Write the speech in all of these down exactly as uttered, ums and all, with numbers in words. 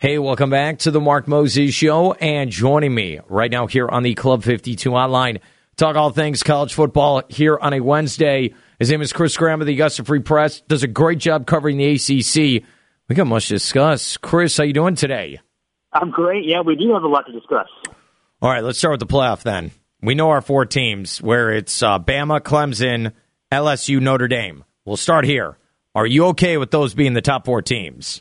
Hey, welcome back to the Mark Moses Show. And joining me right now here on the Club fifty-two Hotline, talk all things college football here on a Wednesday. His name is Chris Graham of the Augusta Free Press. Does a great job covering the A C C. We got much to discuss. Chris, how you doing today? I'm great. Yeah, we do have a lot to discuss. All right, let's start with the playoff then. We know our four teams, where it's uh, Bama, Clemson, L S U, Notre Dame. We'll start here. Are you okay with those being the top four teams?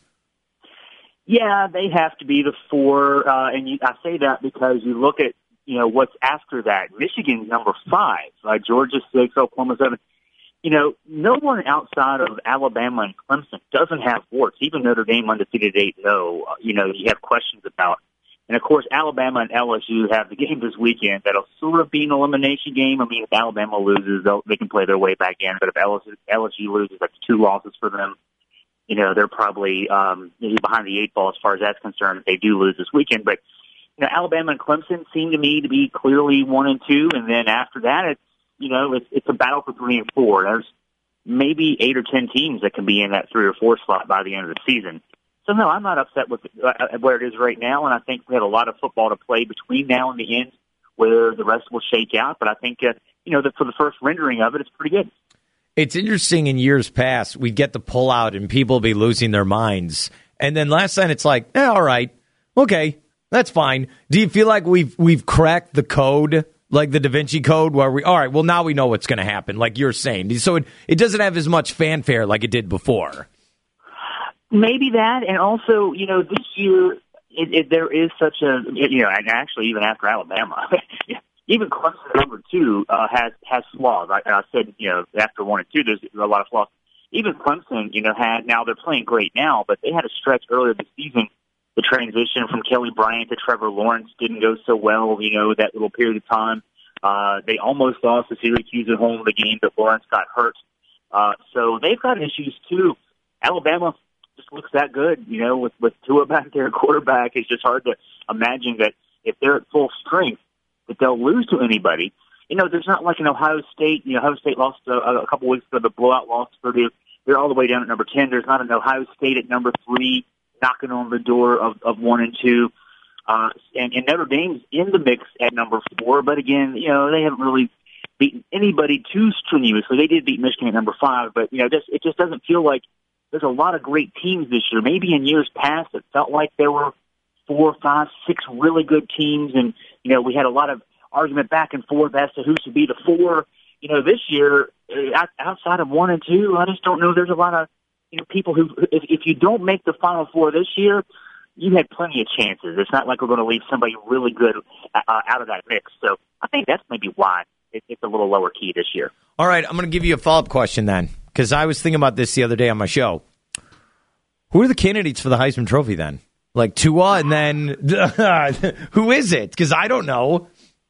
Yeah, they have to be the four, uh, and you, I say that because you look at, you know, what's after that. Michigan's number five, uh, Georgia six, Oklahoma seven. You know, no one outside of Alabama and Clemson doesn't have warts. Even Notre Dame undefeated eight and oh, uh, you know, you have questions about. And, of course, Alabama and L S U have the game this weekend. That'll sort of be an elimination game. I mean, if Alabama loses, they'll, they can play their way back in. But if L S U, L S U loses, that's two losses for them. You know, they're probably um, maybe behind the eight ball as far as that's concerned if they do lose this weekend. But, you know, Alabama and Clemson seem to me to be clearly one and two. And then after that, it's, you know, it's, it's a battle for three and four. There's maybe eight or ten teams that can be in that three or four slot by the end of the season. So, no, I'm not upset with uh, where it is right now. And I think we have a lot of football to play between now and the end where the rest will shake out. But I think, uh, you know, that for the first rendering of it, it's pretty good. It's interesting in years past, we'd get the pullout and people be losing their minds. And then last night it's like, eh, all right, okay, that's fine. Do you feel like we've we've cracked the code, like the Da Vinci Code, where we, all right, well, now we know what's going to happen, like you're saying. So it, it doesn't have as much fanfare like it did before. Maybe that, and also, you know, this year it, it, there is such a, you know, and actually even after Alabama, even Clemson number two uh, has has flaws. I, I said, you know, after one and two, there's a lot of flaws. Even Clemson, you know, had now they're playing great now, but they had a stretch earlier this season. The transition from Kelly Bryant to Trevor Lawrence didn't go so well. You know, that little period of time, uh, they almost lost to Syracuse at home the game that Lawrence got hurt. Uh, so they've got issues too. Alabama just looks that good, you know, with with Tua back there, quarterback. It's just hard to imagine that if they're at full strength, that they'll lose to anybody. You know, there's not like an Ohio State. You know, Ohio State lost a, a couple weeks ago, the blowout loss to Purdue. They're all the way down at number ten. There's not an Ohio State at number three knocking on the door of, of one and two. Uh, and, and Notre Dame's in the mix at number four. But again, you know, they haven't really beaten anybody too strenuously. They did beat Michigan at number five. But, you know, just, it just doesn't feel like there's a lot of great teams this year. Maybe in years past it felt like there were four, five, six really good teams. And, you know, we had a lot of argument back and forth as to who should be the four. You know, this year, outside of one and two, I just don't know. There's a lot of, you know, people who, if, if you don't make the Final Four this year, you had plenty of chances. It's not like we're going to leave somebody really good uh, out of that mix. So I think that's maybe why it, it's a little lower key this year. All right, I'm going to give you a follow-up question then, because I was thinking about this the other day on my show. Who are the candidates for the Heisman Trophy then? Like Tua, and then who is it? Because I don't know.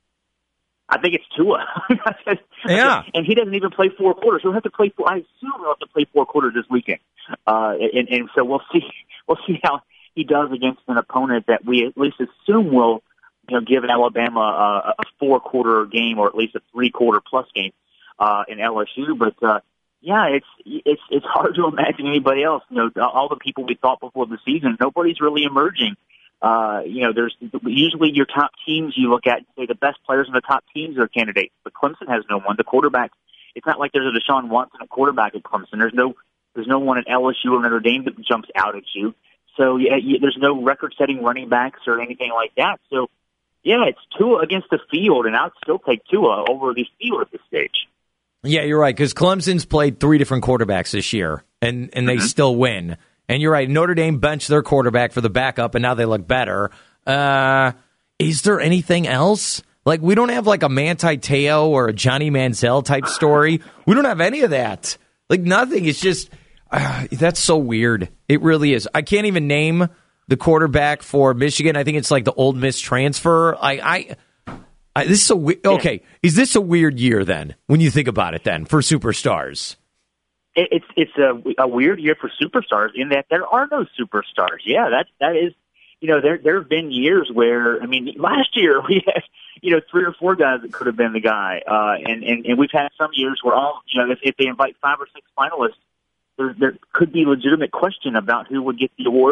I think it's Tua. Yeah. And he doesn't even play four quarters. He'll have to play four. I assume he'll have to play four quarters this weekend. Uh, and, and so we'll see. We'll see how he does against an opponent that we at least assume will, you know, give Alabama a, a four-quarter game or at least a three-quarter plus game uh, in L S U. But uh, yeah, it's it's it's hard to imagine anybody else. You know, all the people we thought before the season, nobody's really emerging. Uh, you know, there's usually your top teams you look at and say the best players in the top teams are candidates. But Clemson has no one. The quarterback, it's not like there's a Deshaun Watson at quarterback at Clemson. There's no there's no one at L S U or Notre Dame that jumps out at you. So yeah, you, there's no record-setting running backs or anything like that. So yeah, it's Tua against the field, and I'd still take Tua over the field at this stage. Yeah, you're right, because Clemson's played three different quarterbacks this year, and, and they mm-hmm. still win. And you're right, Notre Dame benched their quarterback for the backup, and now they look better. Uh, is there anything else? Like, we don't have like a Manti Te'o or a Johnny Manziel type story. We don't have any of that. Like, nothing. It's just, uh, that's so weird. It really is. I can't even name the quarterback for Michigan. I think it's like the Ole Miss transfer. I, I, I this is a we- okay. Is this a weird year then? When you think about it, then for superstars, it, it's it's a, a weird year for superstars in that there are no superstars. Yeah, that that is. You know, there there have been years where I mean, last year we had you know three or four guys that could have been the guy, uh, and and and we've had some years where all you know if, if they invite five or six finalists, there there could be legitimate question about who would get the award.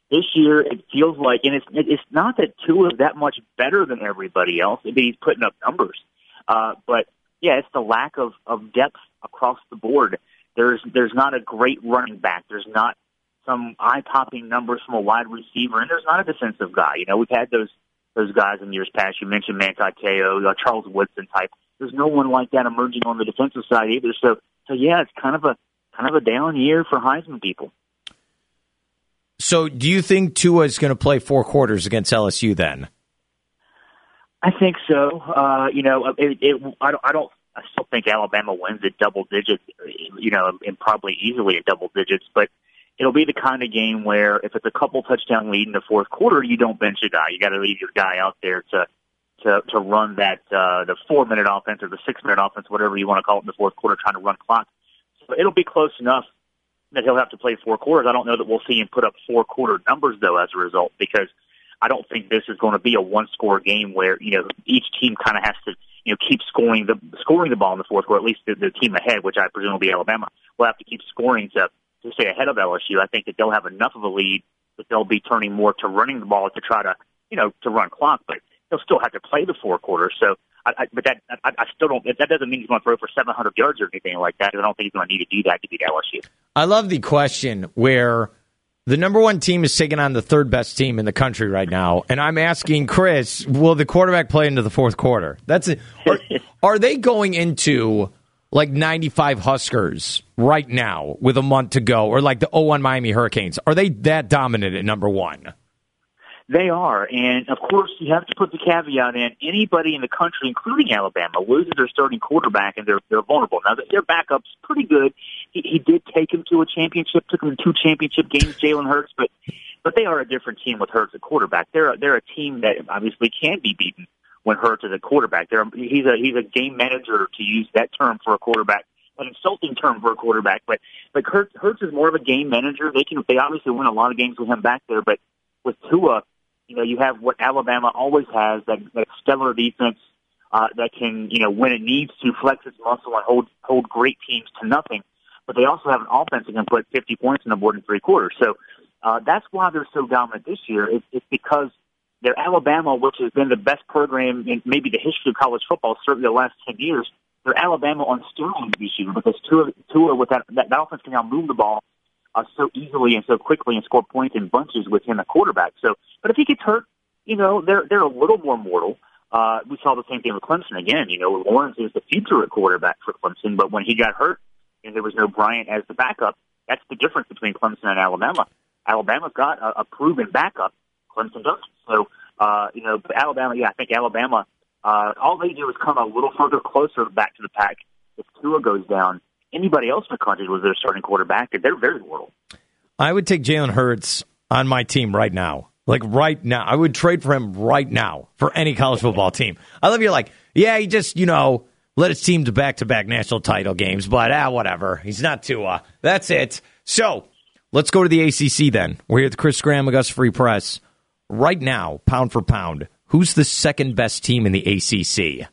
This year, it feels like, and it's it's not that Tua is that much better than everybody else. I mean, he's putting up numbers, uh, but yeah, it's the lack of, of depth across the board. There's there's not a great running back. There's not some eye-popping numbers from a wide receiver, and there's not a defensive guy. You know, we've had those those guys in years past. You mentioned Manti Te'o, uh, Charles Woodson type. There's no one like that emerging on the defensive side either. So, so yeah, it's kind of a kind of a down year for Heisman people. So, do you think Tua is going to play four quarters against L S U then? I think so. Uh, you know, it, it, I don't. I don't. I still think Alabama wins at double digits. You know, and probably easily at double digits. But it'll be the kind of game where if it's a couple touchdown lead in the fourth quarter, you don't bench a guy. You got to leave your guy out there to to to run that uh, the four minute offense or the six minute offense, whatever you want to call it, in the fourth quarter, trying to run clock. So it'll be close enough that he'll have to play four quarters. I don't know that we'll see him put up four quarter numbers though as a result, because I don't think this is going to be a one score game where, you know, each team kind of has to, you know, keep scoring the scoring the ball in the fourth quarter. At least the, the team ahead, which I presume will be Alabama, will have to keep scoring to to stay ahead of L S U. I think that they'll have enough of a lead that they'll be turning more to running the ball to try to, you know, to run clock, but they'll still have to play the four quarters. So, I, I, but that I, I still don't. That doesn't mean he's going to throw for seven hundred yards or anything like that. I don't think he's going to need to do that to beat L S U. I love the question where the number one team is taking on the third best team in the country right now, and I'm asking Chris, will the quarterback play into the fourth quarter? That's it. Are, are they going into like ninety-five Huskers right now with a month to go, or like the oh one Miami Hurricanes? Are they that dominant at number one? They are, and of course you have to put the caveat in, anybody in the country, including Alabama, loses their starting quarterback and they're they're vulnerable. Now, their backup's pretty good. He, he did take him to a championship, took him to two championship games, Jalen Hurts, but but they are a different team with Hurts at quarterback. They're a, they're a team that obviously can be beaten when Hurts is a quarterback. They're, he's a he's a game manager, to use that term for a quarterback, an insulting term for a quarterback, but but Hurts, Hurts is more of a game manager. They can they obviously win a lot of games with him back there, but with Tua, you know, you have what Alabama always has, that, that stellar defense uh, that can, you know, when it needs to, flex its muscle and hold hold great teams to nothing. But they also have an offense that can put fifty points on the board in three quarters. So uh, that's why they're so dominant this year. It's, it's because they're Alabama, which has been the best program in maybe the history of college football, certainly the last ten years. They're Alabama on steroids this year because Tua, Tua with that, that, that offense can now move the ball Uh, so easily and so quickly and score points in bunches with him at quarterback. So, but if he gets hurt, you know, they're they're a little more mortal. Uh, we saw the same thing with Clemson again. You know, Lawrence is the future at quarterback for Clemson, but when he got hurt and there was no Bryant as the backup, that's the difference between Clemson and Alabama. Alabama's got a, a proven backup. Clemson doesn't. So, uh, you know, Alabama, yeah, I think Alabama, uh, all they do is come a little further closer back to the pack if Tua goes down. Anybody else in the country was their starting quarterback, and they're very mortal. I would take Jalen Hurts on my team right now. Like, right now. I would trade for him right now for any college football team. I love you like, yeah, he just, you know, led his team to back-to-back national title games, but, ah, whatever. He's not Tua. That's it. So, let's go to the A C C then. We're here at the Chris Graham Augusta Free Press. Right now, pound for pound, who's the second-best team in the A C C?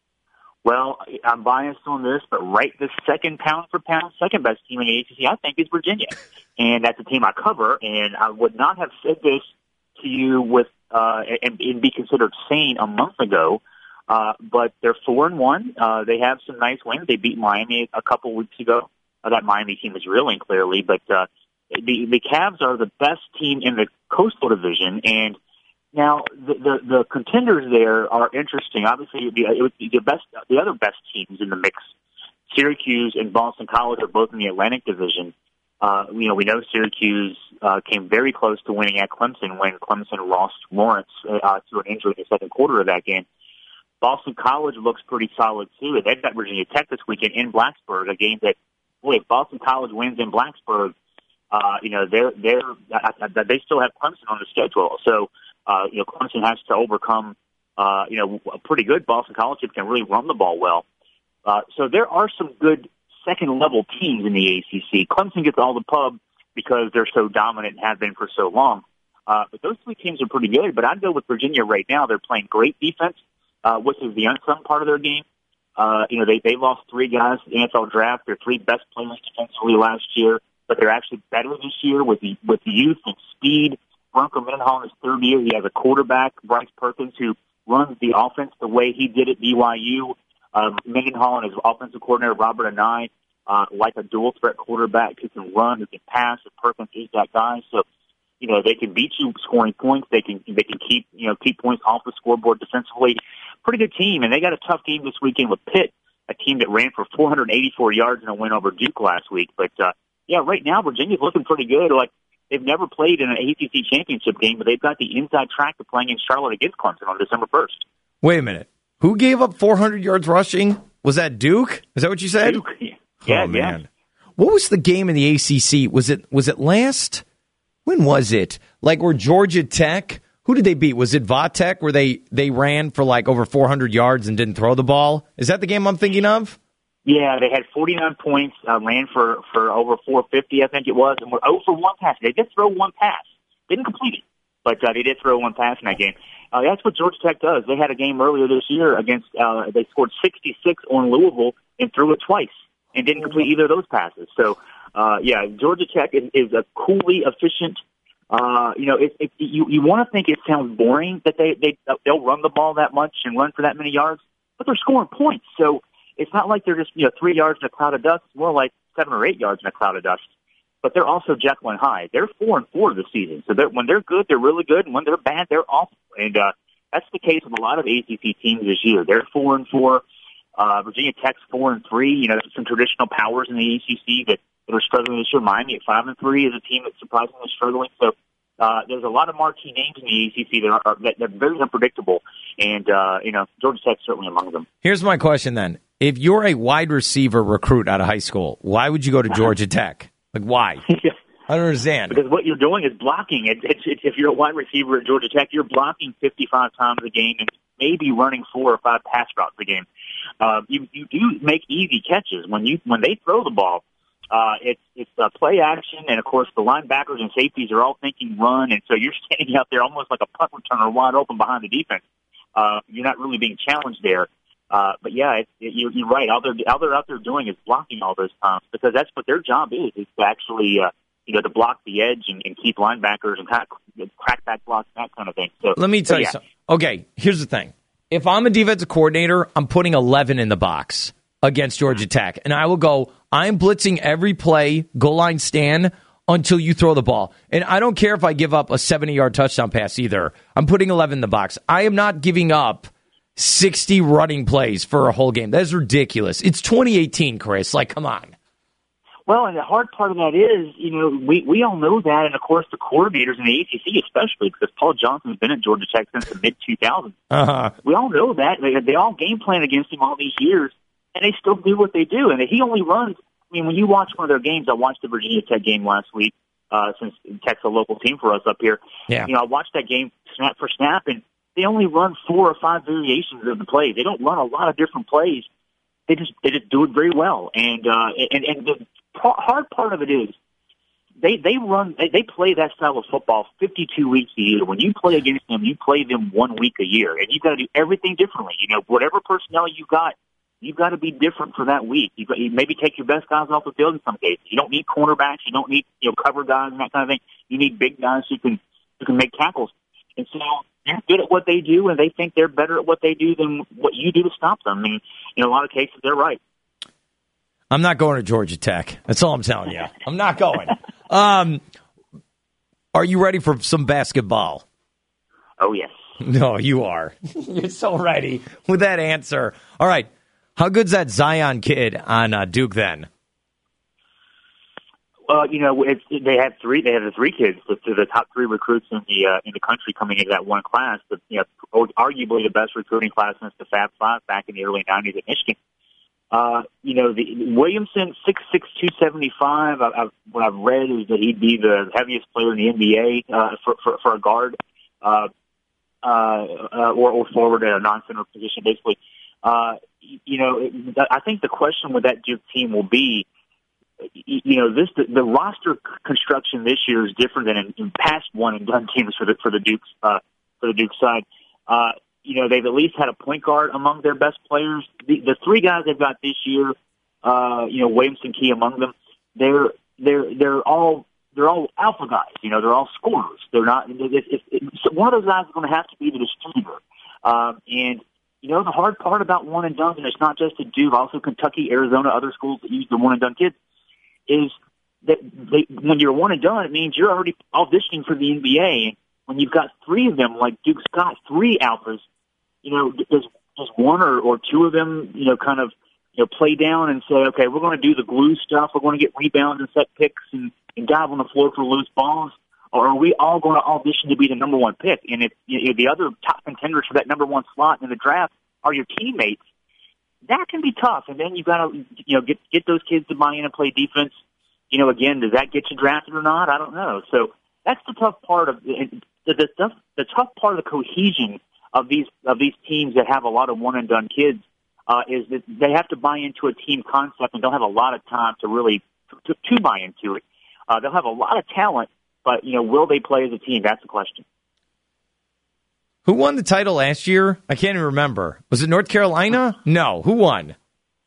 Well, I'm biased on this, but right this second pound for pound, second best team in the A C C, I think, is Virginia. And that's a team I cover, and I would not have said this to you with uh, and, and be considered sane a month ago, uh, but they're four and one. Uh, they have some nice wins. They beat Miami a couple weeks ago. Uh, that Miami team is reeling clearly, but uh, the, the Cavs are the best team in the Coastal Division, and now, the, the the contenders there are interesting. Obviously, the, it would be the best, the other best teams in the mix. Syracuse and Boston College are both in the Atlantic Division. Uh, you know, we know Syracuse uh, came very close to winning at Clemson when Clemson lost Lawrence uh, to an injury in the second quarter of that game. Boston College looks pretty solid too. They've got Virginia Tech this weekend in Blacksburg, a game that, boy, if Boston College wins in Blacksburg, uh, you know, they're they're uh, they still have Clemson on the schedule. So. Uh, you know, Clemson has to overcome, uh, you know, a pretty good Boston College team can really run the ball well. Uh, so there are some good second-level teams in the A C C. Clemson gets all the pub because they're so dominant and have been for so long. Uh, but those three teams are pretty good. But I'd go with Virginia right now. They're playing great defense, uh, which is the unsung part of their game. Uh, you know, they, they lost three guys in the N F L draft, their three best players defensively last year, but they're actually better this year with the, with the youth and speed. Bronco Mendenhall in his third year. He has a quarterback, Bryce Perkins, who runs the offense the way he did at B Y U. Um, Mendenhall and his offensive coordinator, Robert Anai, uh, like a dual-threat quarterback who can run, who can pass, and Perkins is that guy. So, you know, they can beat you scoring points. They can they can keep, you know, keep points off the scoreboard defensively. Pretty good team, and they got a tough game this weekend with Pitt, a team that ran for four hundred eighty-four yards in a win over Duke last week. But, uh, yeah, right now Virginia's looking pretty good. Like, they've never played in an A C C championship game, but they've got the inside track to playing in Charlotte against Clemson on December first. Wait a minute. Who gave up four hundred yards rushing? Was that Duke? Is that what you said? Duke. Yeah, oh, man. Yeah. What was the game in the A C C? Was it was it last? When was it? Like where Georgia Tech, who did they beat? Was it Vatech where they, they ran for like over four hundred yards and didn't throw the ball? Is that the game I'm thinking of? Yeah, they had forty-nine points, uh, ran for, for over four fifty, I think it was, and were zero for one pass. They did throw one pass. Didn't complete it, but uh, they did throw one pass in that game. Uh, that's what Georgia Tech does. They had a game earlier this year against, uh, they scored sixty-six on Louisville and threw it twice and didn't complete either of those passes. So, uh, yeah, Georgia Tech is, is a coolly efficient, uh, you know, if, if you, you want to think it sounds boring that they, they, they'll run the ball that much and run for that many yards, but they're scoring points. So it's not like they're just, you know, three yards in a cloud of dust. It's more like seven or eight yards in a cloud of dust. But they're also Jekyll and Hyde. They're four and four this season. So they're, when they're good, they're really good, and when they're bad, they're awful. And uh, that's the case with a lot of A C C teams this year. They're four and four. Uh, Virginia Tech's four and three. You know, there's some traditional powers in the A C C that, that are struggling this year. Miami at five and three is a team that's surprisingly struggling. So uh, there's a lot of marquee names in the A C C that are, are that, that are very unpredictable. And uh, you know, Georgia Tech's certainly among them. Here's my question then: if you're a wide receiver recruit out of high school, why would you go to Georgia Tech? Like, why? I don't understand. Because what you're doing is blocking. It, it's, it's, if you're a wide receiver at Georgia Tech, you're blocking fifty-five times a game and maybe running four or five pass routes a game. Uh, you, you do make easy catches when you when they throw the ball. Uh, it's it's uh, play action, and of course the linebackers and safeties are all thinking run, and so you're standing out there almost like a punt returner, wide open behind the defense. Uh, you're not really being challenged there. Uh, but yeah, it, it, you're, you're right. All they're, all they're out there doing is blocking all those times because that's what their job is, is to actually, uh, you know, to block the edge and, and keep linebackers and kind of crack back blocks, that kind of thing. So let me tell so, you yeah. something. Okay, here's the thing. If I'm a defensive coordinator, I'm putting eleven in the box against Georgia Tech, and I will go, I'm blitzing every play, goal line stand, until you throw the ball. And I don't care if I give up a seventy-yard touchdown pass either. I'm putting eleven in the box. I am not giving up sixty running plays for a whole game. That is ridiculous. It's twenty eighteen, Chris. Like, come on. Well, and the hard part of that is, you know, we, we all know that, and of course the coordinators in the A C C especially, because Paul Johnson's been at Georgia Tech since the mid two thousands. Uh-huh. We all know that. They, they all game plan against him all these years, and they still do what they do. And he only runs, I mean, when you watch one of their games, I watched the Virginia Tech game last week, uh, since Tech's a local team for us up here. Yeah. You know, I watched that game snap for snap, and they only run four or five variations of the play. They don't run a lot of different plays. They just they just do it very well. And uh, and and the hard part of it is they they run they, they play that style of football fifty-two weeks a year. When you play against them, you play them one week a year, and you've got to do everything differently. You know, whatever personnel you got, you've got to be different for that week. You've got, you maybe take your best guys off the field in some cases. You don't need cornerbacks. You don't need you know cover guys and that kind of thing. You need big guys who can who can make tackles. And so they're good at what they do, and they think they're better at what they do than what you do to stop them. I mean, in a lot of cases, they're right. I'm not going to Georgia Tech. That's all I'm telling you. I'm not going. um, are you ready for some basketball? Oh, yes. No, you are. You're so ready with that answer. All right. How good's that Zion kid on uh, Duke then? Well, you know, it's, they had three. They had the three kids, the, the top three recruits in the uh, in the country coming into that one class. But you know, arguably the best recruiting class since the Fab Five back in the early nineties at Michigan. Uh, you know, the Williamson six six two seventy five. I've, what I've read is that he'd be the heaviest player in the N B A uh, for, for for a guard, uh, uh, uh, or, or forward at a non-center position, basically. Uh, you know, I think the question with that Duke team will be, you know, this the, the roster construction this year is different than in, in past one and done teams for the for the Duke's uh, for the Duke side. Uh, you know, they've at least had a point guard among their best players. The, the three guys they've got this year, uh, you know, Williamson key among them. They're they're they're all they're all alpha guys. You know, they're all scorers. They're not. If, if, if, so one of those guys is going to have to be the distributor. Um, and you know, the hard part about one and done, and it's not just at Duke, also Kentucky, Arizona, other schools that use the one and done kids, is that they, when you're one and done, it means you're already auditioning for the N B A. And when you've got three of them, like Duke's got three alphas, you know, does does one or, or two of them, you know, kind of you know play down and say, okay, we're going to do the glue stuff, we're going to get rebounds and set picks and, and dive on the floor for loose balls, or are we all going to audition to be the number one pick? And if you know, the other top contenders for that number one slot in the draft are your teammates, that can be tough. And then you've got to, you know, get get those kids to buy in and play defense. You know, again, does that get you drafted or not? I don't know. So that's the tough part of the the, the, the tough part of the cohesion of these of these teams that have a lot of one and done kids uh, is that they have to buy into a team concept and don't have a lot of time to really to, to buy into it. Uh, they'll have a lot of talent, but you know, will they play as a team? That's the question. Who won the title last year? I can't even remember. Was it North Carolina? No. Who won?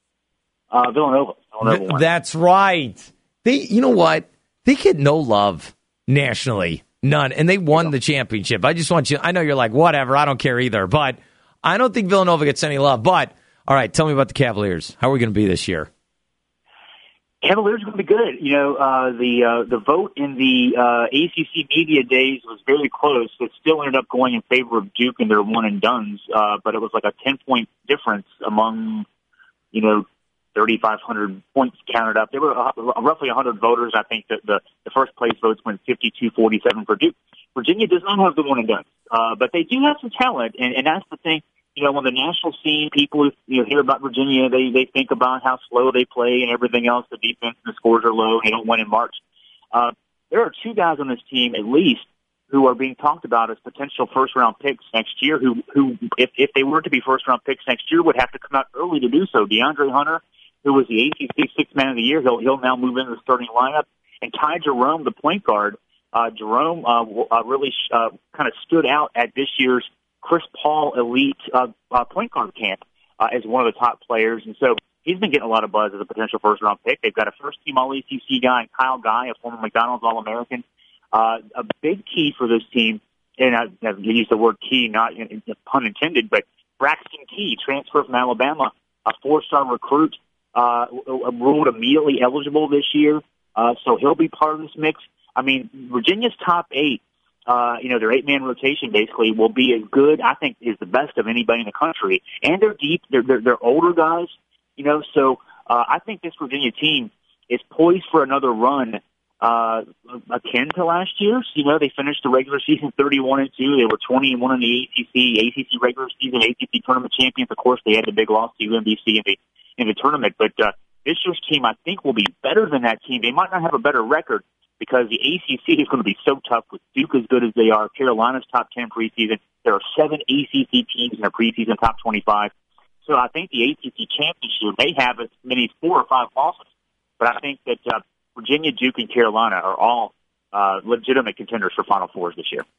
Uh, Villanova. Villanova Th- won. That's right. They, you know what? They get no love nationally, none, and they won yeah. the championship. I just want you. I know you're like whatever. I don't care either, but I don't think Villanova gets any love. But all right, tell me about the Cavaliers. How are we going to be this year? Cavaliers are going to be good. You know, uh, the uh, the vote in the uh, A C C media days was very close. It still ended up going in favor of Duke and their one and dones, uh, but it was like a ten point difference among, you know, thirty-five hundred points counted up. There were uh, roughly one hundred voters. I think that the, the first place votes went fifty-two forty-seven for Duke. Virginia does not have the one and done, uh, but they do have some talent, and, and that's the thing. You know, on the national scene, people you know hear about Virginia. They they think about how slow they play and everything else. The defense and the scores are low. They don't win in March. Uh, there are two guys on this team, at least, who are being talked about as potential first-round picks next year, who, who if, if they were to be first-round picks next year, would have to come out early to do so. DeAndre Hunter, who was the A C C Sixth Man of the Year, he'll, he'll now move into the starting lineup. And Ty Jerome, the point guard, uh, Jerome uh, uh, really uh, kind of stood out at this year's Chris Paul Elite uh, uh, point guard camp uh, as one of the top players. And so he's been getting a lot of buzz as a potential first-round pick. They've got a first-team All-A C C guy, Kyle Guy, a former McDonald's All-American. Uh, a big key for this team, and I, I use the word key, not in, in, pun intended, but Braxton Key, transfer from Alabama, a four-star recruit, uh, ruled immediately eligible this year, uh, so he'll be part of this mix. I mean, Virginia's top eight, uh, you know, their eight-man rotation basically will be as good, I think, is the best of anybody in the country, and they're deep, they're, they're, they're older guys, you know, so uh, I think this Virginia team is poised for another run Uh, akin to last year's. You know, they finished the regular season thirty-one and two. They were twenty and one in the A C C, A C C regular season, A C C tournament champions. Of course, they had the big loss to U M B C in the in the tournament. But uh, this year's team, I think, will be better than that team. They might not have a better record because the A C C is going to be so tough with Duke as good as they are. Carolina's top ten preseason. There are seven A C C teams in their preseason top twenty-five. So I think the A C C championship may have as many as four or five losses. But I think that uh, Virginia, Duke, and Carolina are all uh, legitimate contenders for Final Fours this year.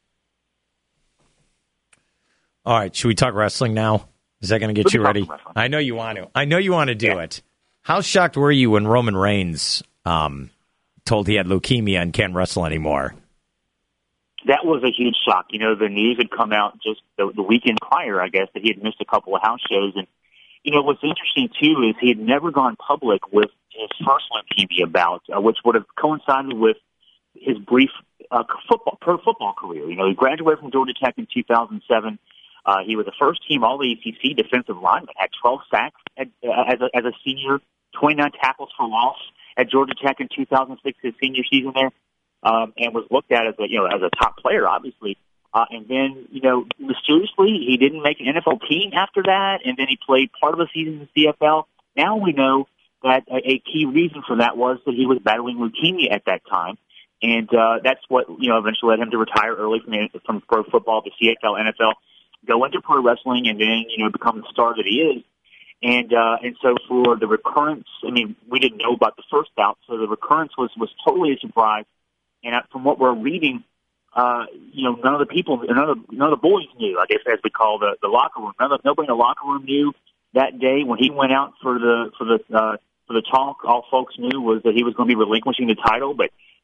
All right, should we talk wrestling now? Is that going to get we you ready? I know you want to. I know you want to do yeah. it. How shocked were you when Roman Reigns um, told he had leukemia and can't wrestle anymore? That was a huge shock. You know, the news had come out just the, the weekend prior, I guess, that he had missed a couple of house shows. And, you know, what's interesting, too, is he had never gone public with his first leukemia bout, uh, which would have coincided with his brief uh, football, pro football career. You know, he graduated from Georgia Tech in two thousand seven. Uh, he was a first-team All-A C C defensive lineman, had twelve sacks at, uh, as, a, as a senior, twenty-nine tackles for loss at Georgia Tech in two thousand six, his senior season there, um, and was looked at as a, you know, as a top player, obviously. Uh, and then, you know, mysteriously, he didn't make an N F L team after that, and then he played part of a season in the C F L. Now we know that a, a key reason for that was that he was battling leukemia at that time. And uh, that's what, you know, eventually led him to retire early from, the, from pro football to C F L, N F L, go into pro wrestling, and then, you know, become the star that he is. And uh, and so for the recurrence, I mean, we didn't know about the first bout, so the recurrence was, was totally a surprise. And uh, from what we're reading, uh, you know, none of the people, none of, none of the boys knew, I guess, as we call the, the locker room. None of, nobody in the locker room knew that day when he went out for the for the uh, for the talk. All folks knew was that he was going to be relinquishing the title, but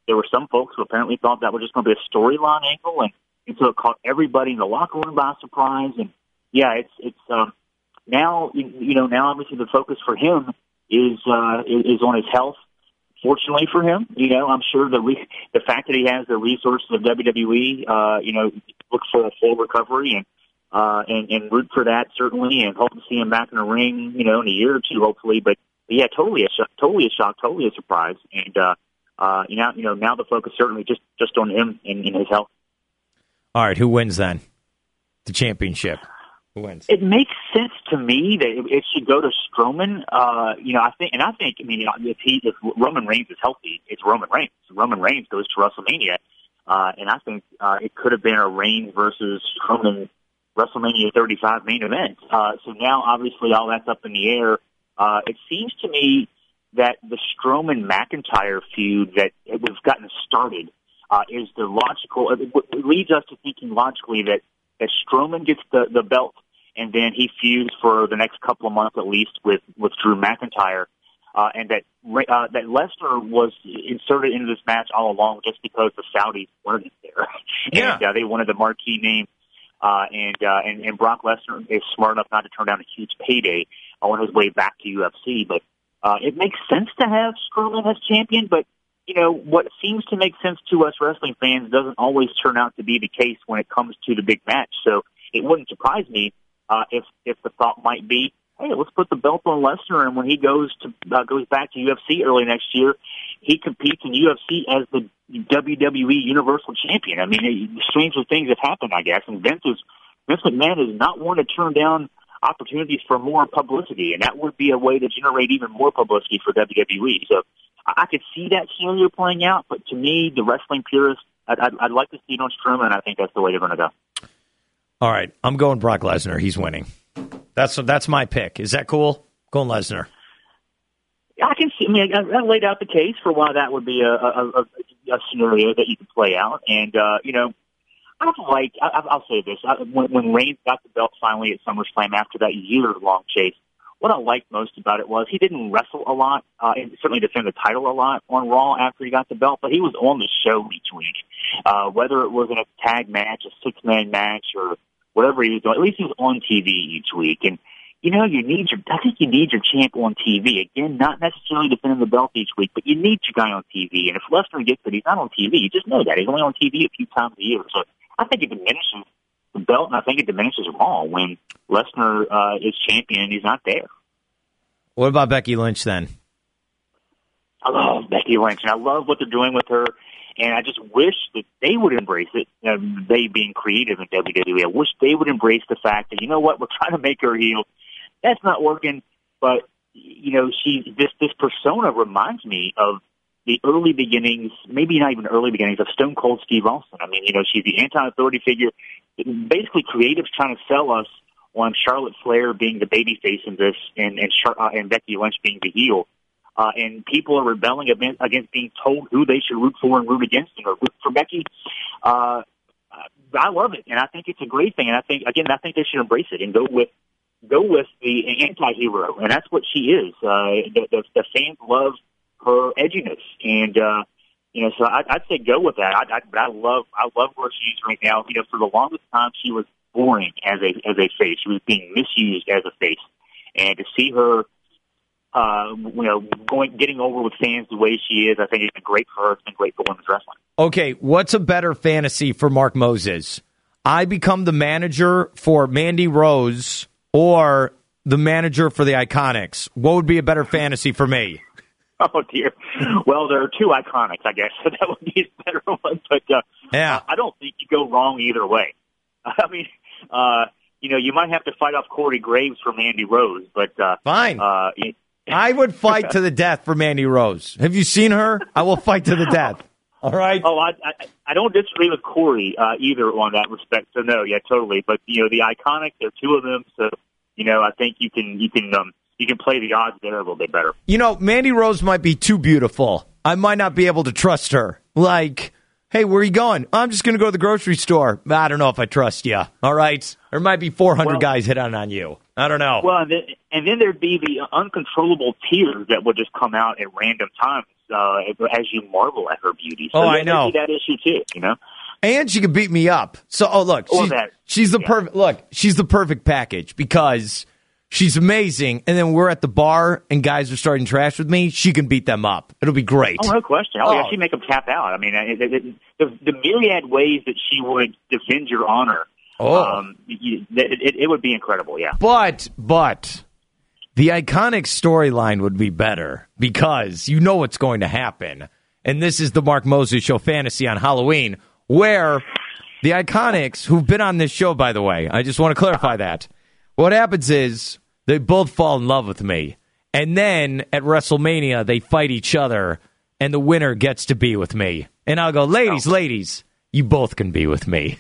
there were some folks who apparently thought that was just going to be a storyline angle, and, and so it caught everybody in the locker room by surprise. And yeah, it's it's um, now you know now obviously the focus for him is uh, is on his health. Fortunately for him, you know, I'm sure the re- the fact that he has the resources of W W E, uh, you know, look for a full recovery and uh, and and root for that certainly, and hope to see him back in the ring, you know, in a year or two, hopefully. But, but yeah, totally a shock, totally a shock, totally a surprise, and uh, uh, you know, you know, now the focus certainly just just on him and, and his health. All right, who wins then? The championship. Who wins? It makes sense to me that it, it should go to Strowman. Uh, you know, I think, and I think, I mean, if he, if Roman Reigns is healthy, it's Roman Reigns. Roman Reigns goes to WrestleMania, uh, and I think uh, it could have been a Reigns versus Strowman WrestleMania thirty-five main event. Uh, so now, obviously, all that's up in the air. Uh, it seems to me that the Strowman McIntyre feud that it was gotten started uh, is the logical. It, it leads us to thinking logically that that Strowman gets the the belt, and then he feuds for the next couple of months at least with, with Drew McIntyre, uh, and that uh, that Lesnar was inserted into this match all along just because the Saudis weren't there, yeah. and uh, they wanted the marquee name, uh, and, uh, and and Brock Lesnar is smart enough not to turn down a huge payday on his way back to U F C, but uh, it makes sense to have Strowman as champion, but you know, what seems to make sense to us wrestling fans doesn't always turn out to be the case when it comes to the big match, so it wouldn't surprise me Uh, if if the thought might be, hey, let's put the belt on Lesnar, and when he goes to uh, goes back to U F C early next year, he competes in U F C as the W W E Universal Champion. I mean, it, stranger things have happened, I guess, and Vince is Vince McMahon is not one to turn down opportunities for more publicity, and that would be a way to generate even more publicity for W W E. So I, I could see that scenario playing out, but to me, the wrestling purist, I'd, I'd, I'd like to see it on Strowman, and I think that's the way they're going to go. All right, I'm going Brock Lesnar. He's winning. That's that's my pick. Is that cool? Going Lesnar. I can see. I mean, I, I laid out the case for why that would be a, a, a, a scenario that you could play out. And uh, you know, I like. I, I'll say this: I, when, when Reigns got the belt finally at SummerSlam after that year-long chase, what I liked most about it was he didn't wrestle a lot, uh, and certainly defend the title a lot on Raw after he got the belt, but he was on the show each week. Uh, whether it was in a tag match, a six-man match, or whatever he was doing, at least he was on T V each week. And, you know, you need your, I think you need your champ on T V. Again, not necessarily defending the belt each week, but you need your guy on T V. And if Lesnar gets it, he's not on T V. You just know that. He's only on T V a few times a year. So I think it diminishes the belt, and I think it diminishes Raw when Lesnar uh, is champion and he's not there. What about Becky Lynch then? I love Becky Lynch, and I love what they're doing with her. And I just wish that they would embrace it, um, they being creative in W W E. I wish they would embrace the fact that, you know what, we're trying to make her heel. That's not working, but, you know, she this this persona reminds me of the early beginnings, maybe not even early beginnings, of Stone Cold Steve Austin. I mean, you know, she's the anti-authority figure. Basically, creatives trying to sell us on Charlotte Flair being the babyface in this and, and, Char- uh, and Becky Lynch being the heel. Uh, and people are rebelling against, against being told who they should root for and root against, and or root for Becky. Uh, I love it, and I think it's a great thing. And I think, again, I think they should embrace it and go with go with the anti-hero, and that's what she is. Uh, the, the, the fans love her edginess, and uh, you know, so I, I'd say go with that. I, I, but I love I love where she is right now. You know, for the longest time, she was boring as a as a face. She was being misused as a face, and to see her. Uh, you know, going, getting over with fans the way she is, I think it's been great for her. It's been great for women's wrestling. Okay, what's a better fantasy for Mark Moses? I become the manager for Mandy Rose or the manager for the Iconics. What would be a better fantasy for me? Oh, dear. Well, there are two Iconics, I guess, so that would be a better one. But uh, yeah. I don't think you go wrong either way. I mean, uh, you know, you might have to fight off Corey Graves for Mandy Rose, but uh, fine. Uh, it, I would fight to the death for Mandy Rose. Have you seen her? I will fight to the death. All right. Oh, I I, I don't disagree with Corey uh, either on that respect. So no, yeah, totally. But you know, the Iconics, there are two of them. So you know, I think you can you can um, you can play the odds there a little bit better. You know, Mandy Rose might be too beautiful. I might not be able to trust her. Like, Hey, where are you going? I'm just going to go to the grocery store. I don't know if I trust you. All right. There might be four hundred well, guys hit on on you. I don't know. Well, and then, and then there'd be the uncontrollable tears that would just come out at random times uh, as you marvel at her beauty. So oh, yeah, I know. That issue, too, you know? And she could beat me up. So, oh, look. She's, that, she's the yeah. perfect, look, she's the perfect package because she's amazing. And then we're at the bar and guys are starting trash with me. She can beat them up. It'll be great. Oh, no question. Oh, oh. yeah, she'd make them tap out. I mean, it, it, it, the, the myriad ways that she would defend your honor. Oh. Um, you, it, it, it would be incredible, yeah. But, but, the iconic storyline would be better because you know what's going to happen. And this is the Mark Moses Show Fantasy on Halloween, where the Iconics, who've been on this show, by the way, I just want to clarify that. What happens is they both fall in love with me. And then at WrestleMania, they fight each other, and the winner gets to be with me. And I'll go, ladies, oh. ladies, you both can be with me.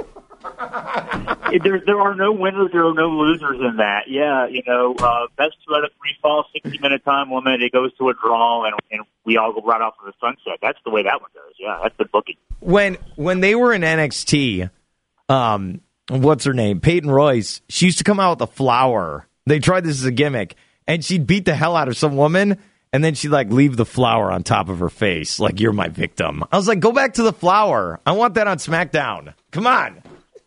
There, there are no winners, there are no losers in that. Yeah, you know, uh, best two out of three fall, sixty-minute time limit, it goes to a draw, and, and we all go right off of the sunset. That's the way that one goes. Yeah, that's the booking. When when they were in N X T, um, what's her name? Peyton Royce, she used to come out with a flower. They tried this as a gimmick, and she'd beat the hell out of some woman, and then she'd, like, leave the flower on top of her face, like, you're my victim. I was like, go back to the flower. I want that on SmackDown. Come on.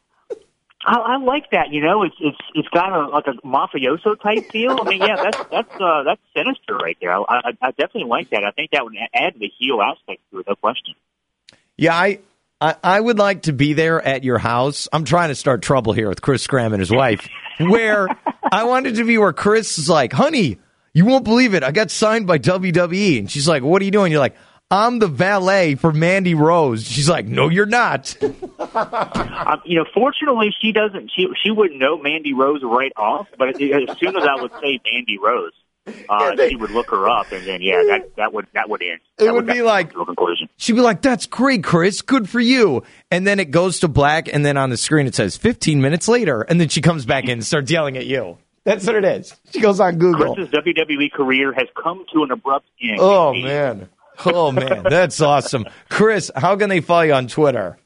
I, I like that. You know, it's it's it's got a like a mafioso type feel. I mean, yeah, that's that's uh, that's sinister right there. I, I, I definitely like that. I think that would add to the heel aspect to it, no question. Yeah, I, I I would like to be there at your house. I'm trying to start trouble here with Chris Scram and his wife, where I wanted to be where Chris is like, honey, you won't believe it. I got signed by W W E, and she's like, what are you doing? You're like, I'm the valet for Mandy Rose. She's like, no, you're not. um, you know, fortunately, she doesn't. She she wouldn't know Mandy Rose right off. But as soon as I would say Mandy Rose, uh, yeah, they, she would look her up, and then yeah, that that would that would end. It that would, would be like conclusion. She'd be like, "That's great, Chris. Good for you." And then it goes to black, and then on the screen it says fifteen minutes later, and then she comes back in and starts yelling at you. That's what it is. She goes on Google. Chris's W W E career has come to an abrupt end. Oh man. Oh, man, that's awesome. Chris, how can they follow you on Twitter?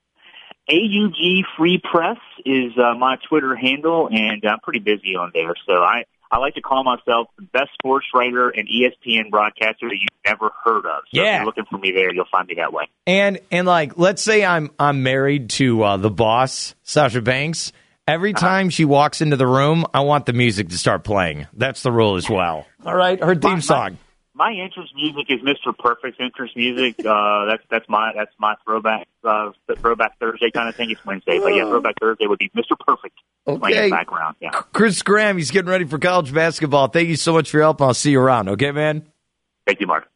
A U G Free Press is uh, my Twitter handle, and I'm pretty busy on there. So I, I like to call myself the best sports writer and E S P N broadcaster that you've never heard of. So yeah. if you're looking for me there, you'll find me that way. And, and like, let's say I'm I'm married to uh, the boss, Sasha Banks. Every time uh-huh. she walks into the room, I want the music to start playing. That's the rule as well. All right, her theme my, song. My, My entrance music is Mister Perfect's entrance music. Uh, that's that's my that's my throwback uh, throwback Thursday kind of thing. It's Wednesday, but yeah, throwback Thursday would be Mister Perfect okay. playing in the background. Yeah. Chris Graham, he's getting ready for college basketball. Thank you so much for your help. I'll see you around. Okay, man. Thank you, Mark.